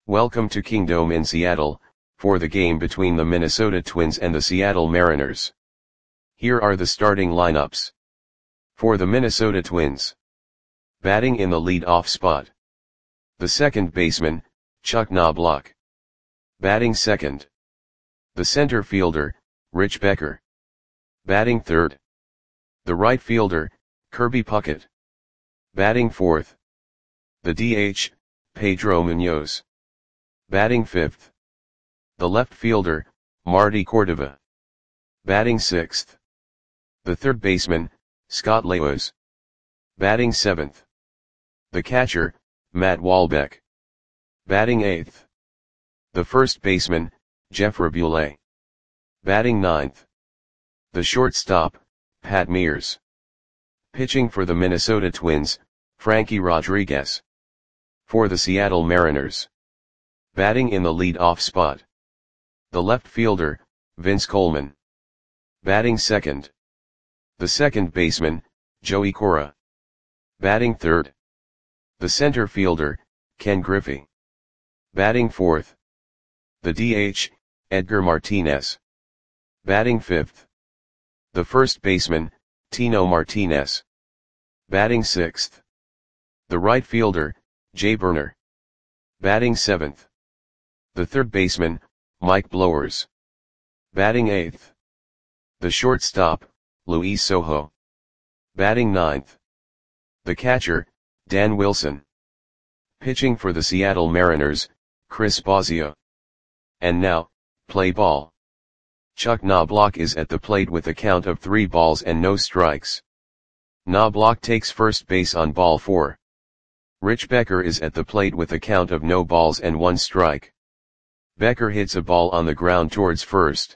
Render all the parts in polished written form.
Welcome to Kingdome in Seattle, for the game between the Minnesota Twins and the Seattle Mariners. Here are the starting lineups. For the Minnesota Twins. Batting in the lead-off spot. The second baseman, Chuck Knobloch. Batting second. The center fielder, Rich Becker. Batting third. The right fielder, Kirby Puckett. Batting fourth. The DH, Pedro Munoz. Batting fifth. The left fielder, Marty Cordova. Batting sixth. The third baseman, Scott Lewis. Batting seventh. The catcher, Matt Walbeck. Batting eighth. The first baseman, Jeff Rabule. Batting ninth. The shortstop, Pat Mears. Pitching for the Minnesota Twins, Frankie Rodriguez. For the Seattle Mariners. Batting in the lead-off spot. The left fielder, Vince Coleman. Batting second. The second baseman, Joey Cora. Batting third. The center fielder, Ken Griffey. Batting fourth. The DH, Edgar Martinez. Batting fifth. The first baseman, Tino Martinez. Batting sixth. The right fielder, Jay Burner. Batting seventh. The third baseman, Mike Blowers. Batting eighth. The shortstop, Luis Sojo. Batting ninth. The catcher, Dan Wilson. Pitching for the Seattle Mariners, Chris Bosio. And now, play ball. Chuck Knobloch is at the plate with a count of 3 balls and no strikes. Knobloch takes first base on ball 4. Rich Becker is at the plate with a count of no balls and 1 strike. Becker hits a ball on the ground towards first.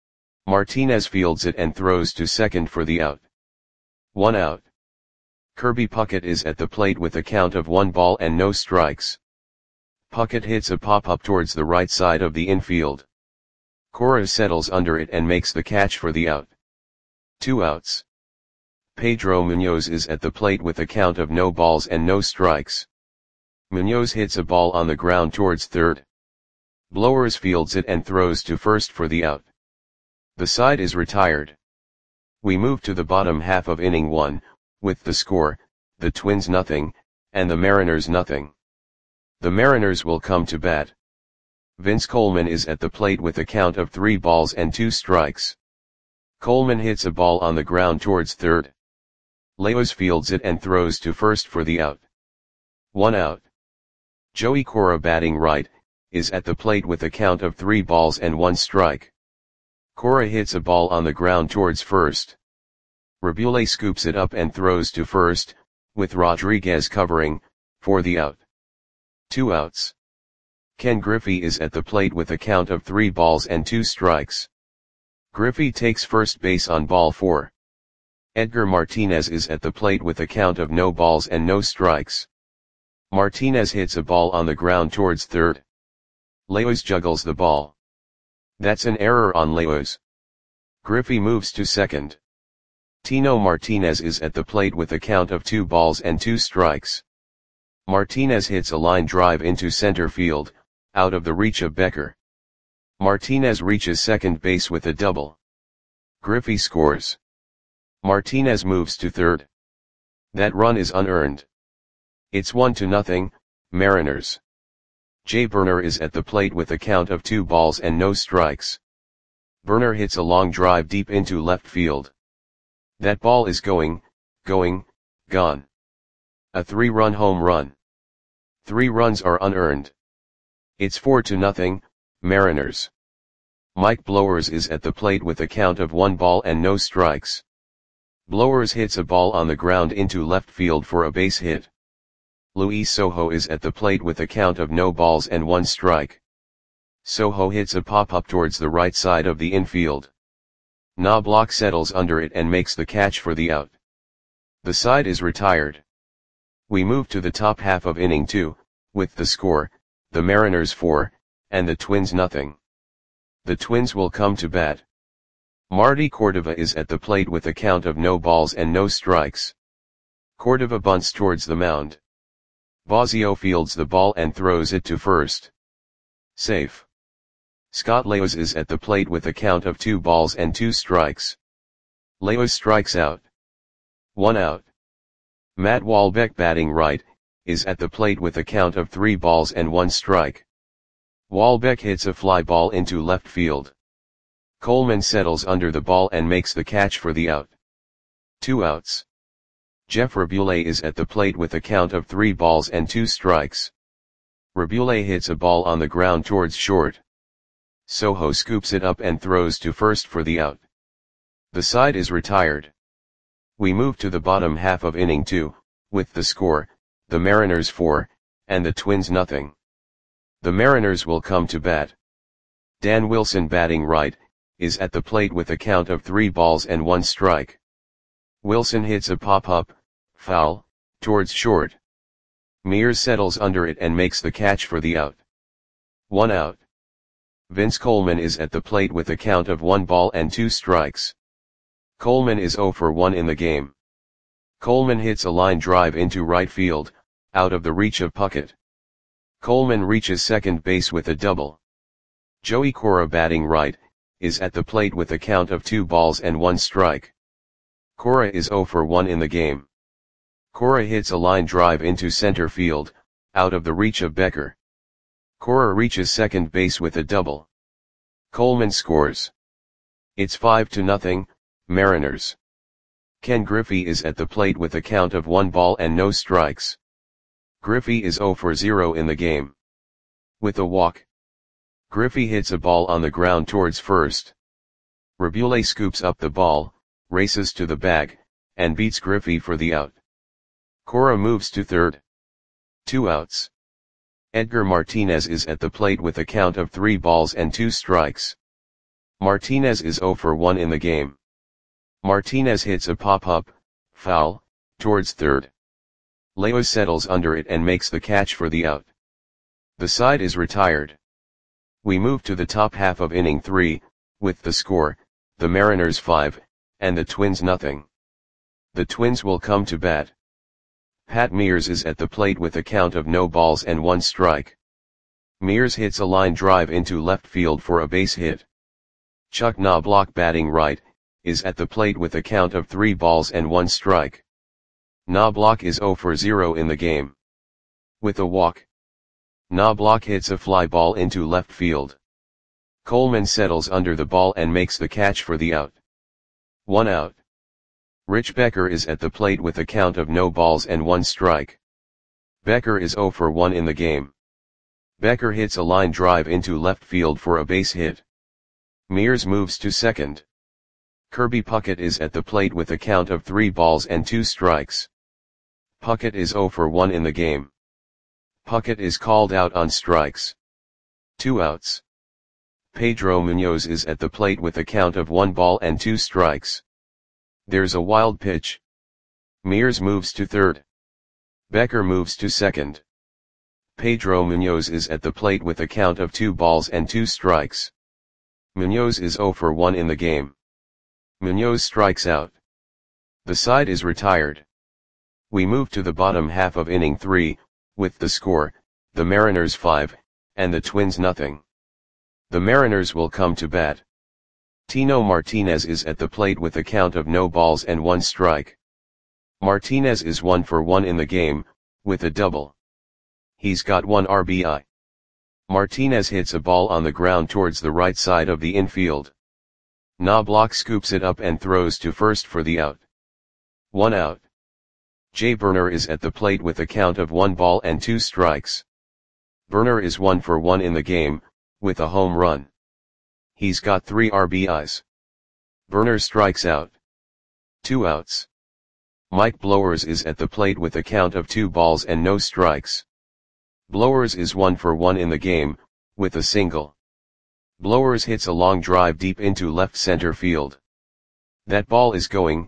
Martinez fields it and throws to second for the out. 1 out. Kirby Puckett is at the plate with a count of 1 ball and no strikes. Puckett hits a pop-up towards the right side of the infield. Cora settles under it and makes the catch for the out. 2 outs. Pedro Munoz is at the plate with a count of no balls and no strikes. Munoz hits a ball on the ground towards third. Blowers fields it and throws to first for the out. The side is retired. We move to the bottom half of inning 1, with the score, the Twins nothing, and the Mariners nothing. The Mariners will come to bat. Vince Coleman is at the plate with a count of 3 balls and 2 strikes. Coleman hits a ball on the ground towards third. Lewis fields it and throws to first for the out. 1 out. Joey Cora batting right, is at the plate with a count of 3 balls and 1 strike. Cora hits a ball on the ground towards first. Rabule scoops it up and throws to first, with Rodriguez covering, for the out. 2 outs. Ken Griffey is at the plate with a count of 3 balls and 2 strikes. Griffey takes first base on ball 4. Edgar Martinez is at the plate with a count of no balls and no strikes. Martinez hits a ball on the ground towards third. Lewis juggles the ball. That's an error on Lewis. Griffey moves to second. Tino Martinez is at the plate with a count of 2 balls and 2 strikes. Martinez hits a line drive into center field, out of the reach of Becker. Martinez reaches second base with a double. Griffey scores. Martinez moves to third. That run is unearned. It's 1-0, Mariners. Jay Burner is at the plate with a count of 2 balls and no strikes. Burner hits a long drive deep into left field. That ball is gone. A 3-run home run. 3 runs are unearned. It's 4-0, Mariners. Mike Blowers is at the plate with a count of 1 ball and no strikes. Blowers hits a ball on the ground into left field for a base hit. Luis Sojo is at the plate with a count of no balls and 1 strike. Sojo hits a pop-up towards the right side of the infield. Knobloch settles under it and makes the catch for the out. The side is retired. We move to the top half of inning 2, with the score, the Mariners 4, and the Twins nothing. The Twins will come to bat. Marty Cordova is at the plate with a count of no balls and no strikes. Cordova bunts towards the mound. Bosio fields the ball and throws it to first. Safe. Scott Laos is at the plate with a count of 2 balls and 2 strikes. Laos strikes out. 1 out. Matt Wahlbeck batting right, is at the plate with a count of 3 balls and 1 strike. Wahlbeck hits a fly ball into left field. Coleman settles under the ball and makes the catch for the out. 2 outs. Jeff Rabule is at the plate with a count of 3 balls and 2 strikes. Rabule hits a ball on the ground towards short. Soho scoops it up and throws to first for the out. The side is retired. We move to the bottom half of inning 2, with the score, the Mariners 4, and the Twins nothing. The Mariners will come to bat. Dan Wilson batting right, is at the plate with a count of 3 balls and 1 strike. Wilson hits a pop-up, foul, towards short. Mears settles under it and makes the catch for the out. 1 out. Vince Coleman is at the plate with a count of 1 ball and 2 strikes. Coleman is 0 for 1 in the game. Coleman hits a line drive into right field, out of the reach of Puckett. Coleman reaches second base with a double. Joey Cora batting right, is at the plate with a count of 2 balls and 1 strike. Cora is 0 for 1 in the game. Cora hits a line drive into center field, out of the reach of Becker. Cora reaches second base with a double. Coleman scores. It's 5-0, Mariners. Ken Griffey is at the plate with a count of 1 ball and no strikes. Griffey is 0 for 0 in the game. With a walk. Griffey hits a ball on the ground towards first. Rabule scoops up the ball, races to the bag, and beats Griffey for the out. Cora moves to third. 2 outs. Edgar Martinez is at the plate with a count of 3 balls and 2 strikes. Martinez is 0 for 1 in the game. Martinez hits a pop-up, foul, towards third. Laos settles under it and makes the catch for the out. The side is retired. We move to the top half of inning 3, with the score, the Mariners 5, and the Twins nothing. The Twins will come to bat. Pat Mears is at the plate with a count of no balls and 1 strike. Mears hits a line drive into left field for a base hit. Chuck Knobloch batting right, is at the plate with a count of 3 balls and 1 strike. Knobloch is 0 for 0 in the game. With a walk. Knobloch hits a fly ball into left field. Coleman settles under the ball and makes the catch for the out. 1 out. Rich Becker is at the plate with a count of no balls and 1 strike. Becker is 0 for 1 in the game. Becker hits a line drive into left field for a base hit. Mears moves to second. Kirby Puckett is at the plate with a count of 3 balls and 2 strikes. Puckett is 0 for 1 in the game. Puckett is called out on strikes. 2 outs. Pedro Munoz is at the plate with a count of 1 ball and 2 strikes. There's a wild pitch. Mears moves to third. Becker moves to second. Pedro Munoz is at the plate with a count of 2 balls and 2 strikes. Munoz is 0 for 1 in the game. Munoz strikes out. The side is retired. We move to the bottom half of inning 3, with the score, the Mariners 5, and the Twins nothing. The Mariners will come to bat. Tino Martinez is at the plate with a count of no balls and 1 strike. Martinez is 1 for 1 in the game, with a double. He's got 1 RBI. Martinez hits a ball on the ground towards the right side of the infield. Knobloch scoops it up and throws to first for the out. 1 out. Jay Burner is at the plate with a count of 1 ball and 2 strikes. Burner is 1 for 1 in the game, with a home run. He's got 3 RBIs. Burner strikes out. 2 outs. Mike Blowers is at the plate with a count of 2 balls and no strikes. Blowers is 1 for 1 in the game, with a single. Blowers hits a long drive deep into left center field. That ball is going,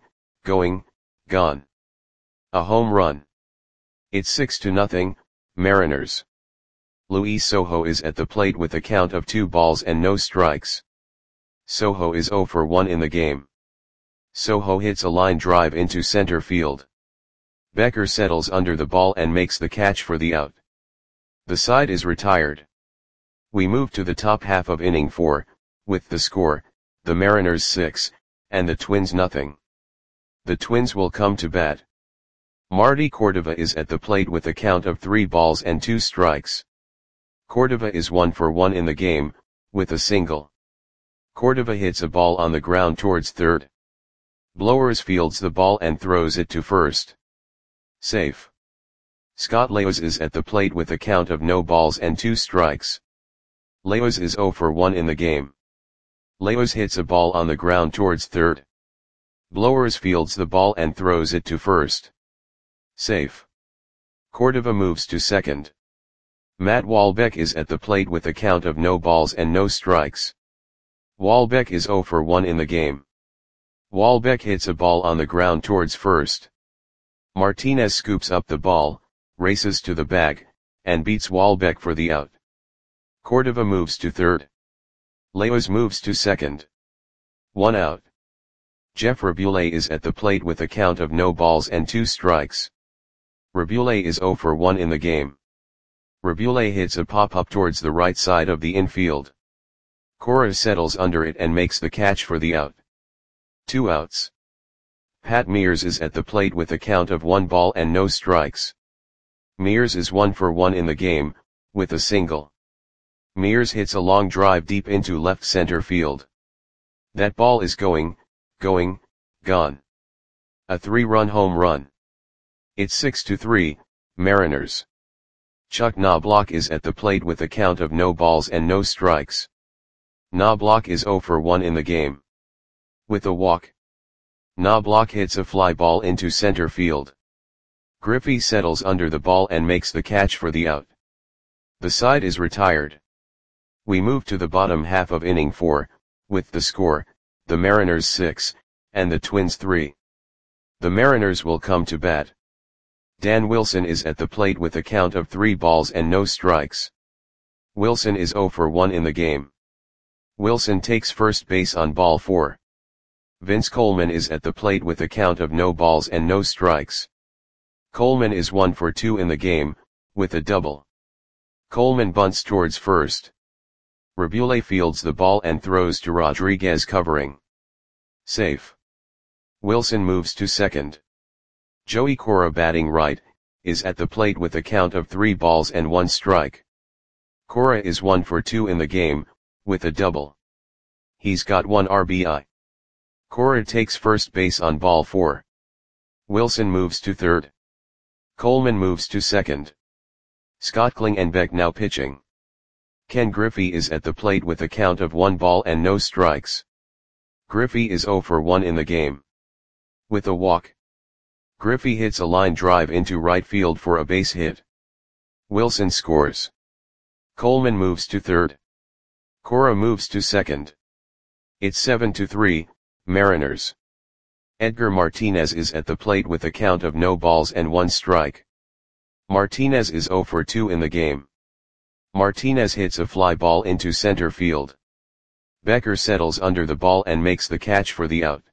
gone. A home run. It's 6-0, Mariners. Luis Sojo is at the plate with a count of 2 balls and no strikes. Sojo is 0 for 1 in the game. Sojo hits a line drive into center field. Becker settles under the ball and makes the catch for the out. The side is retired. We move to the top half of inning 4, with the score, the Mariners 6, and the Twins nothing. The Twins will come to bat. Marty Cordova is at the plate with a count of 3 balls and 2 strikes. Cordova is 1 for 1 in the game, with a single. Cordova hits a ball on the ground towards third. Blowers fields the ball and throws it to first. Safe. Scott Leos is at the plate with a count of no balls and 2 strikes. Leos is 0 for 1 in the game. Leos hits a ball on the ground towards third. Blowers fields the ball and throws it to first. Safe. Cordova moves to second. Matt Walbeck is at the plate with a count of no balls and no strikes. Walbeck is 0 for 1 in the game. Walbeck hits a ball on the ground towards first. Martinez scoops up the ball, races to the bag, and beats Walbeck for the out. Cordova moves to third. Leos moves to second. 1 out. Jeff Rabule is at the plate with a count of no balls and 2 strikes. Rabule is 0 for 1 in the game. Rabule hits a pop-up towards the right side of the infield. Cora settles under it and makes the catch for the out. 2 outs. Pat Mears is at the plate with a count of 1 ball and no strikes. Mears is 1 for 1 in the game, with a single. Mears hits a long drive deep into left center field. That ball is gone. A 3-run home run. It's 6-3, Mariners. Chuck Knobloch is at the plate with a count of no balls and no strikes. Knobloch is 0 for 1 in the game. With a walk. Knobloch hits a fly ball into center field. Griffey settles under the ball and makes the catch for the out. The side is retired. We move to the bottom half of inning 4, with the score, the Mariners 6, and the Twins 3. The Mariners will come to bat. Dan Wilson is at the plate with a count of 3 balls and no strikes. Wilson is 0 for 1 in the game. Wilson takes first base on ball 4. Vince Coleman is at the plate with a count of no balls and no strikes. Coleman is 1 for 2 in the game, with a double. Coleman bunts towards first. Rabule fields the ball and throws to Rodriguez covering. Safe. Wilson moves to second. Joey Cora batting right, is at the plate with a count of 3 balls and 1 strike. Cora is 1 for 2 in the game, with a double. He's got 1 RBI. Cora takes first base on ball 4. Wilson moves to third. Coleman moves to second. Scott Klingenbeck now pitching. Ken Griffey is at the plate with a count of 1 ball and no strikes. Griffey is 0 for 1 in the game. With a walk. Griffey hits a line drive into right field for a base hit. Wilson scores. Coleman moves to third. Cora moves to second. It's 7-3, Mariners. Edgar Martinez is at the plate with a count of no balls and 1 strike. Martinez is 0 for 2 in the game. Martinez hits a fly ball into center field. Becker settles under the ball and makes the catch for the out.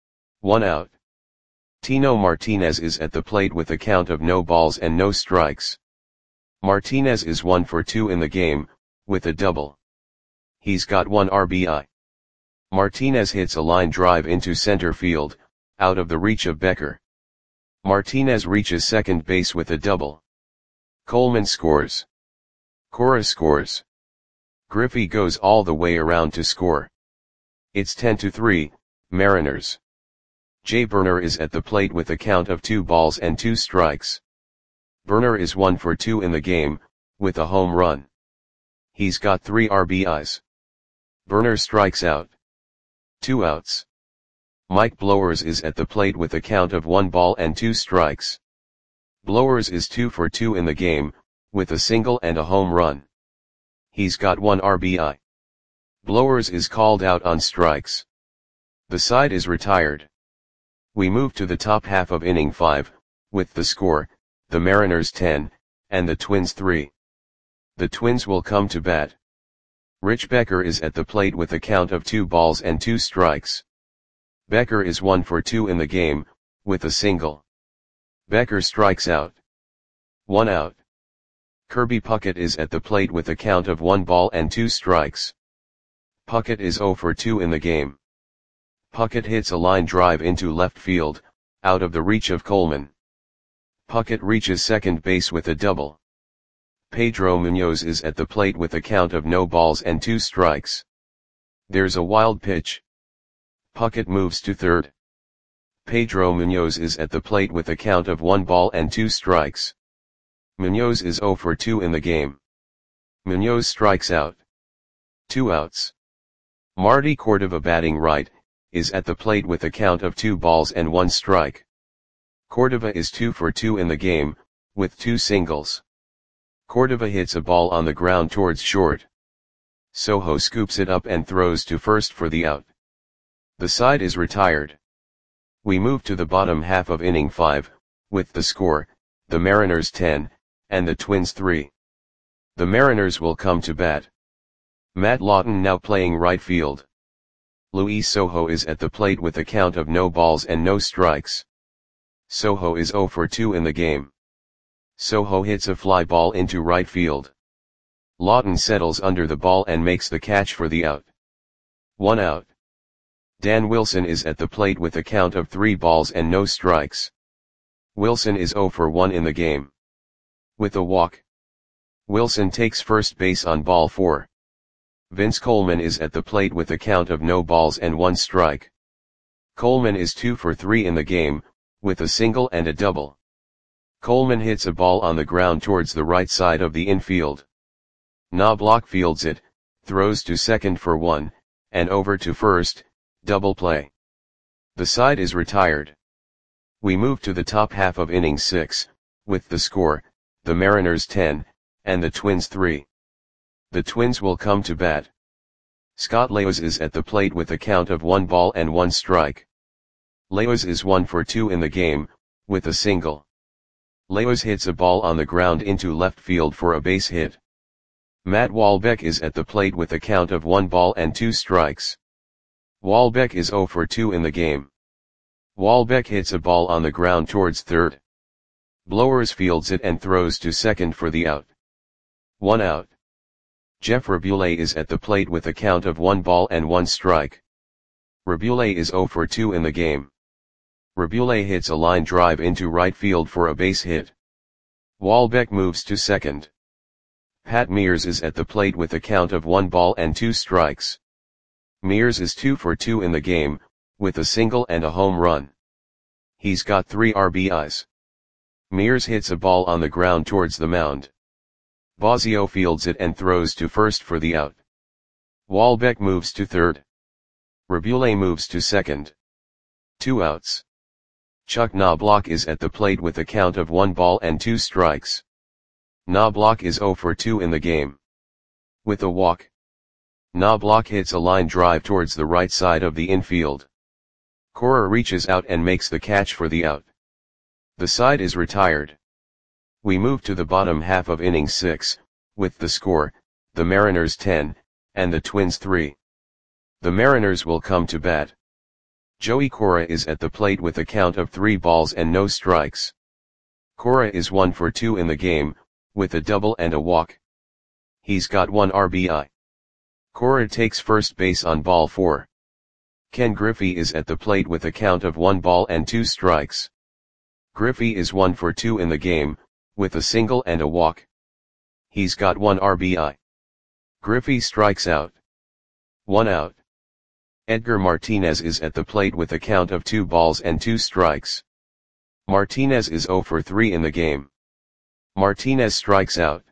1 out. Tino Martinez is at the plate with a count of no balls and no strikes. Martinez is 1 for 2 in the game, with a double. He's got 1 RBI. Martinez hits a line drive into center field, out of the reach of Becker. Martinez reaches second base with a double. Coleman scores. Cora scores. Griffey goes all the way around to score. It's 10-3, Mariners. Jay Burner is at the plate with a count of 2 balls and 2 strikes. Burner is 1 for 2 in the game, with a home run. He's got 3 RBIs. Burner strikes out. 2 outs. Mike Blowers is at the plate with a count of 1 ball and 2 strikes. Blowers is 2 for 2 in the game, with a single and a home run. He's got 1 RBI. Blowers is called out on strikes. The side is retired. We move to the top half of inning 5, with the score, the Mariners 10, and the Twins 3. The Twins will come to bat. Rich Becker is at the plate with a count of 2 balls and 2 strikes. Becker is 1 for 2 in the game, with a single. Becker strikes out. 1 out. Kirby Puckett is at the plate with a count of 1 ball and 2 strikes. Puckett is 0 for 2 in the game. Puckett hits a line drive into left field, out of the reach of Coleman. Puckett reaches second base with a double. Pedro Munoz is at the plate with a count of no balls and 2 strikes. There's a wild pitch. Puckett moves to third. Pedro Munoz is at the plate with a count of 1 ball and 2 strikes. Munoz is 0 for 2 in the game. Munoz strikes out. 2 outs. Marty Cordova, batting right, is at the plate with a count of 2 balls and 1 strike. Cordova is 2 for 2 in the game, with 2 singles. Cordova hits a ball on the ground towards short. Sojo scoops it up and throws to first for the out. The side is retired. We move to the bottom half of inning 5, with the score, the Mariners 10, and the Twins 3. The Mariners will come to bat. Matt Lawton now playing right field. Luis Sojo is at the plate with a count of no balls and no strikes. Sojo is 0 for 2 in the game. Sojo hits a fly ball into right field. Lawton settles under the ball and makes the catch for the out. 1 out. Dan Wilson is at the plate with a count of 3 balls and no strikes. Wilson is 0 for 1 in the game. With a walk. Wilson takes first base on ball 4. Vince Coleman is at the plate with a count of no balls and 1 strike. Coleman is 2 for 3 in the game, with a single and a double. Coleman hits a ball on the ground towards the right side of the infield. Knobloch fields it, throws to second for 1, and over to first, double play. The side is retired. We move to the top half of inning 6, with the score, the Mariners 10, and the Twins 3. The Twins will come to bat. Scott Leos is at the plate with a count of 1 ball and 1 strike. Leos is 1 for 2 in the game, with a single. Leos hits a ball on the ground into left field for a base hit. Matt Walbeck is at the plate with a count of 1 ball and 2 strikes. Walbeck is 0 for 2 in the game. Walbeck hits a ball on the ground towards third. Blowers fields it and throws to second for the out. 1 out. Jeff Rabule is at the plate with a count of 1 ball and 1 strike. Rabule is 0 for 2 in the game. Rabule hits a line drive into right field for a base hit. Walbeck moves to second. Pat Mears is at the plate with a count of 1 ball and 2 strikes. Mears is 2 for 2 in the game, with a single and a home run. He's got 3 RBIs. Mears hits a ball on the ground towards the mound. Bosio fields it and throws to first for the out. Walbeck moves to third. Rabule moves to second. 2 outs. Chuck Knobloch is at the plate with a count of 1 ball and 2 strikes. Knobloch is 0 for 2 in the game. With a walk. Knobloch hits a line drive towards the right side of the infield. Cora reaches out and makes the catch for the out. The side is retired. We move to the bottom half of inning 6, with the score, the Mariners 10, and the Twins 3. The Mariners will come to bat. Joey Cora is at the plate with a count of 3 balls and no strikes. Cora is 1 for 2 in the game, with a double and a walk. He's got 1 RBI. Cora takes first base on ball 4. Ken Griffey is at the plate with a count of 1 ball and 2 strikes. Griffey is 1 for 2 in the game, with a single and a walk. He's got 1 RBI. Griffey strikes out. 1 out. Edgar Martinez is at the plate with a count of 2 balls and 2 strikes. Martinez is 0 for 3 in the game. Martinez strikes out.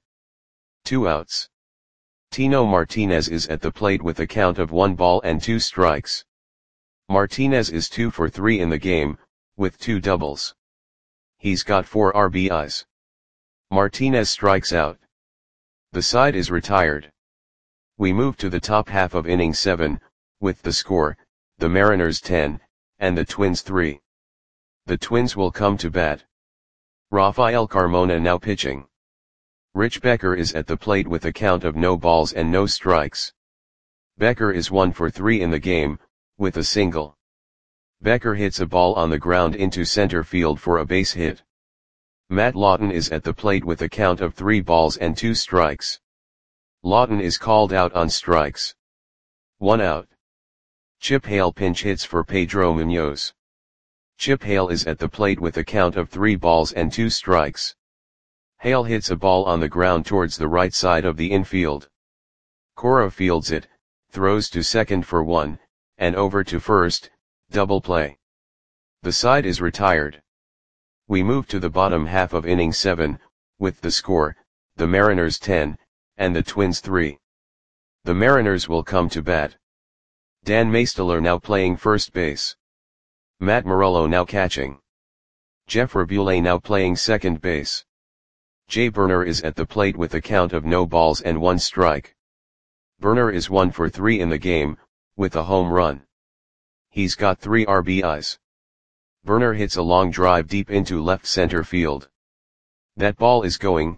2 outs. Tino Martinez is at the plate with a count of 1 ball and 2 strikes. Martinez is 2 for 3 in the game, with 2 doubles. He's got 4 RBIs. Martinez strikes out. The side is retired. We move to the top half of inning 7, with the score, the Mariners 10, and the Twins 3. The Twins will come to bat. Rafael Carmona now pitching. Rich Becker is at the plate with a count of no balls and no strikes. Becker is 1 for 3 in the game, with a single. Becker hits a ball on the ground into center field for a base hit. Matt Lawton is at the plate with a count of 3 balls and 2 strikes. Lawton is called out on strikes. 1 out. Chip Hale pinch hits for Pedro Munoz. Chip Hale is at the plate with a count of 3 balls and 2 strikes. Hale hits a ball on the ground towards the right side of the infield. Cora fields it, throws to second for 1, and over to first, double play. The side is retired. We move to the bottom half of inning 7, with the score, the Mariners 10, and the Twins 3. The Mariners will come to bat. Dan Maesteler now playing first base. Matt Morello now catching. Jeff Rabule now playing second base. Jay Burner is at the plate with a count of no balls and 1 strike. Burner is 1 for 3 in the game, with a home run. He's got 3 RBIs. Burner hits a long drive deep into left center field. That ball is going,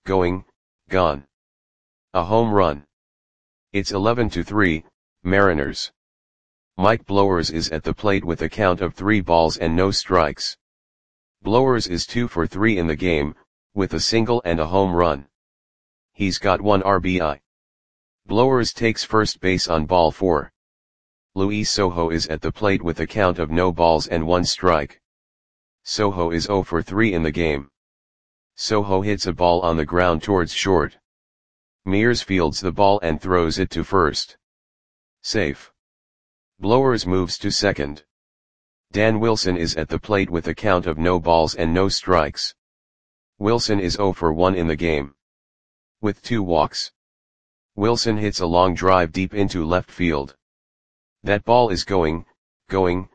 gone. A home run. It's 11-3, Mariners. Mike Blowers is at the plate with a count of 3 balls and no strikes. Blowers is 2 for 3 in the game, with a single and a home run. He's got 1 RBI. Blowers takes first base on ball 4. Luis Sojo is at the plate with a count of no balls and 1 strike. Sojo is 0 for 3 in the game. Sojo hits a ball on the ground towards short. Mears fields the ball and throws it to first. Safe. Blowers moves to second. Dan Wilson is at the plate with a count of no balls and no strikes. Wilson is 0 for 1 in the game. With 2 walks. Wilson hits a long drive deep into left field. That ball is going, gone.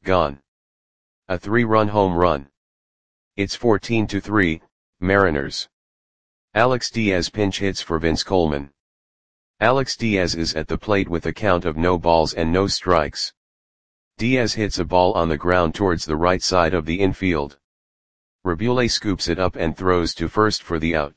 A 3-run home run. It's 14-3, Mariners. Alex Diaz pinch hits for Vince Coleman. Alex Diaz is at the plate with a count of no balls and no strikes. Diaz hits a ball on the ground towards the right side of the infield. Rabule scoops it up and throws to first for the out.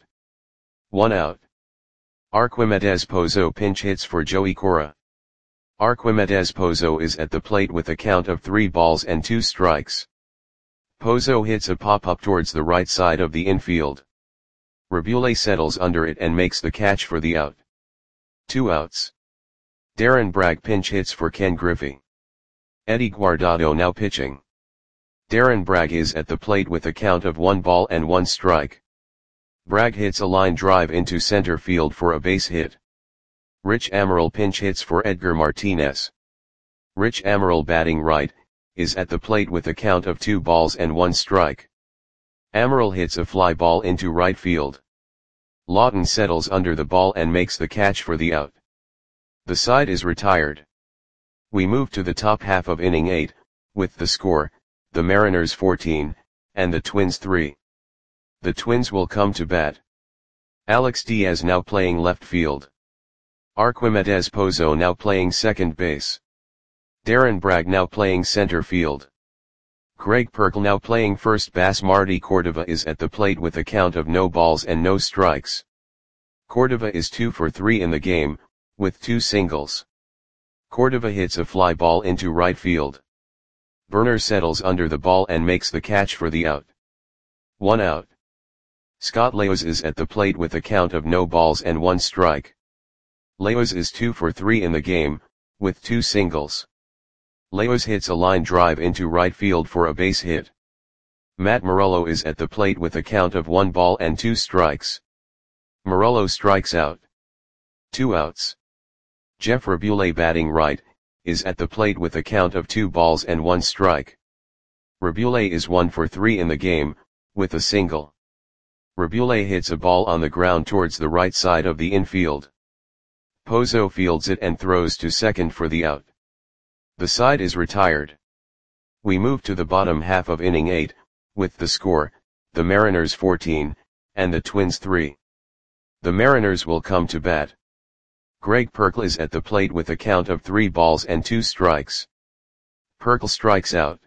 1 out. Arquimedes Pozo pinch hits for Joey Cora. Arquimedes Pozo is at the plate with a count of 3 balls and 2 strikes. Pozo hits a pop-up towards the right side of the infield. Rabule settles under it and makes the catch for the out. 2 outs. Darren Bragg pinch hits for Ken Griffey. Eddie Guardado now pitching. Darren Bragg is at the plate with a count of 1 ball and 1 strike. Bragg hits a line drive into center field for a base hit. Rich Amaral pinch hits for Edgar Martinez. Rich Amaral batting right, is at the plate with a count of 2 balls and 1 strike. Amaral hits a fly ball into right field. Lawton settles under the ball and makes the catch for the out. The side is retired. We move to the top half of inning 8, with the score, the Mariners 14, and the Twins 3. The Twins will come to bat. Alex Diaz now playing left field. Arquimedes Pozo now playing second base. Darren Bragg now playing center field. Greg Perkle now playing first base. Marty Cordova is at the plate with a count of no balls and no strikes. Cordova is 2 for 3 in the game, with 2 singles. Cordova hits a fly ball into right field. Burner settles under the ball and makes the catch for the out. 1 out. Scott Leos is at the plate with a count of no balls and 1 strike. Leos is 2 for 3 in the game, with 2 singles. Leos hits a line drive into right field for a base hit. Matt Morello is at the plate with a count of 1 ball and 2 strikes. Morello strikes out. 2 outs. Jeff Rabule batting right, is at the plate with a count of 2 balls and 1 strike. Rabule is 1 for 3 in the game, with a single. Rabule hits a ball on the ground towards the right side of the infield. Pozo fields it and throws to second for the out. The side is retired. We move to the bottom half of inning 8, with the score, the Mariners 14, and the Twins 3. The Mariners will come to bat. Greg Perkle is at the plate with a count of 3 balls and 2 strikes. Perkle strikes out.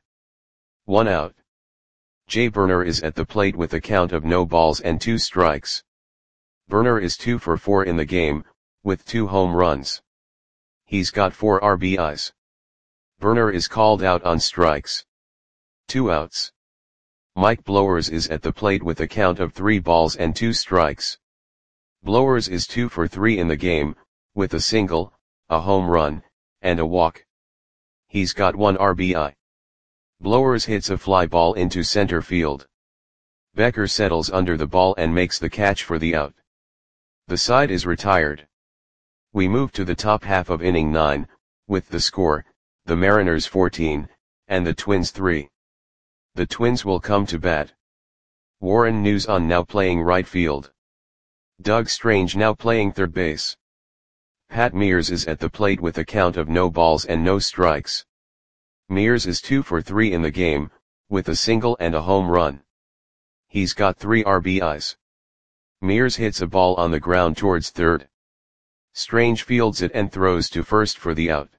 1 out. Jay Burner is at the plate with a count of no balls and 2 strikes. Burner is 2 for 4 in the game, with 2 home runs. He's got 4 RBIs. Burner is called out on strikes. 2 outs. Mike Blowers is at the plate with a count of 3 balls and 2 strikes. Blowers is 2 for 3 in the game, with a single, a home run, and a walk. He's got 1 RBI. Blowers hits a fly ball into center field. Becker settles under the ball and makes the catch for the out. The side is retired. We move to the top half of inning 9, with the score, the Mariners 14, and the Twins 3. The Twins will come to bat. Warren Newson now playing right field. Doug Strange now playing third base. Pat Mears is at the plate with a count of no balls and no strikes. Mears is 2 for 3 in the game, with a single and a home run. He's got 3 RBIs. Mears hits a ball on the ground towards third. Strange fields it and throws to first for the out.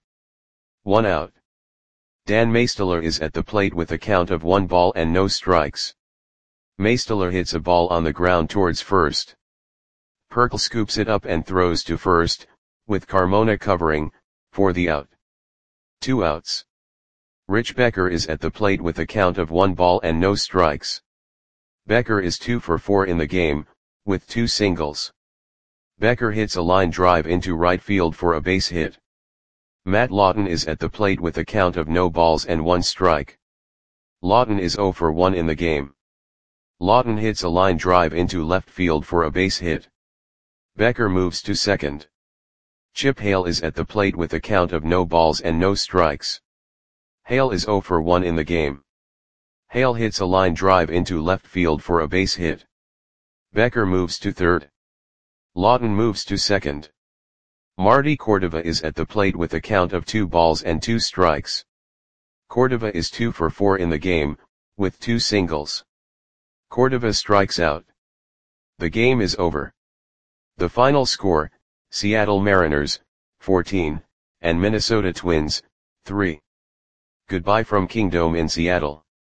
1 out. Dan Maesteler is at the plate with a count of 1 ball and no strikes. Maesteler hits a ball on the ground towards first. Perkle scoops it up and throws to first, with Carmona covering, for the out. 2 outs. Rich Becker is at the plate with a count of 1 ball and no strikes. Becker is 2 for 4 in the game, with 2 singles. Becker hits a line drive into right field for a base hit. Matt Lawton is at the plate with a count of no balls and 1 strike. Lawton is 0 for 1 in the game. Lawton hits a line drive into left field for a base hit. Becker moves to second. Chip Hale is at the plate with a count of no balls and no strikes. Hale is 0 for 1 in the game. Hale hits a line drive into left field for a base hit. Becker moves to third. Lawton moves to second. Marty Cordova is at the plate with a count of 2 balls and 2 strikes. Cordova is 2 for 4 in the game, with 2 singles. Cordova strikes out. The game is over. The final score, Seattle Mariners, 14, and Minnesota Twins, 3. Goodbye from Kingdome in Seattle.